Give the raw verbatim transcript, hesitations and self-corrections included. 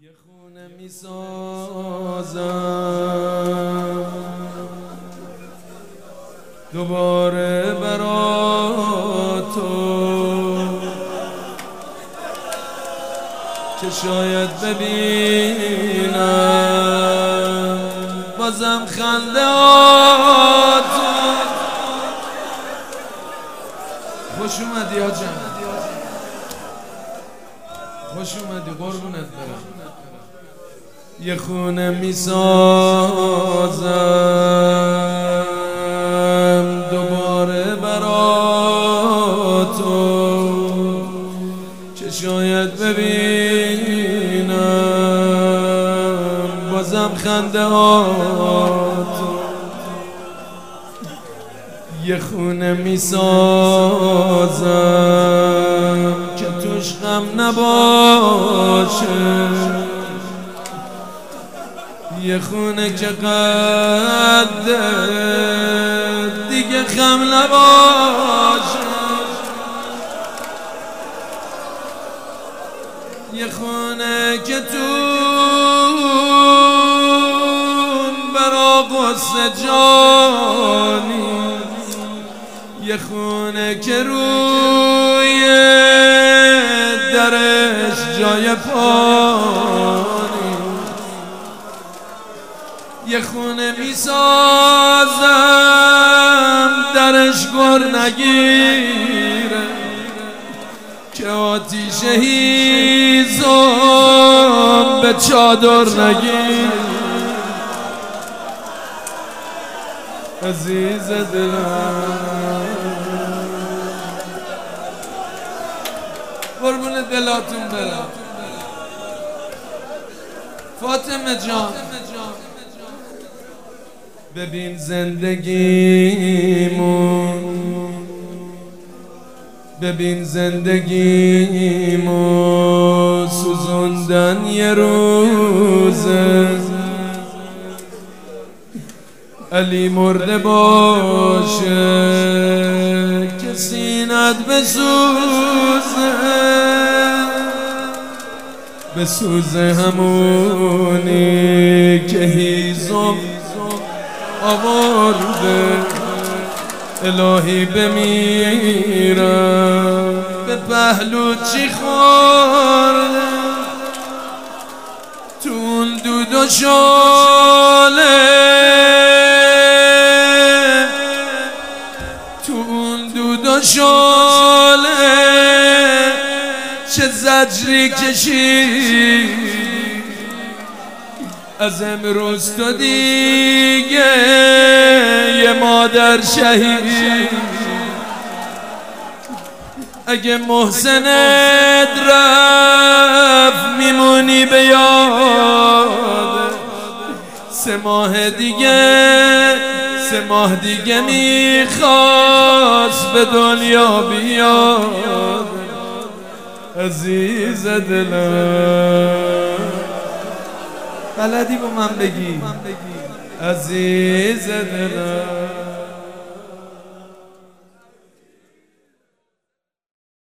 یه خونه میسازم دوباره برا تو که شاید ببینم بازم خنده هاتو. خوش اومدی آجم، خوش اومدی قربونت برم. یه خونه میسازم دوباره برا تو که شاید ببینم بازم خنده هاتو. یه خونه میسازم که توش غم نباشه، یه خونه که قد دیگه غم نباشه، یه خونه که تون برا قصه جانی، یه خونه که روی درش جای پانی، یه خونه میسازم درش گر نگیره که آتیش هیزم به چادر نگیره. عزیز دلم قربون دلاتون برم. فاطمه جان ببین زندگیمون، ببین زندگیمون سوزوندن یه روزه، علی مرده باشه که سینت بسوزه، بسوزه همونی که هیزم آورده. الهی بمیرم به پهلو چی خورده، تو اون دود و شاله، تو اون دود و شاله چه زجری کشی. از امروز تو دیگه یه مادر شهید، اگه محسنت رفت میمونی به یاد. سه ماه دیگه سه ماه دیگه میخواست به دنیا بیاد. عزیز دلم بلدی با من بگی عزیز دلم.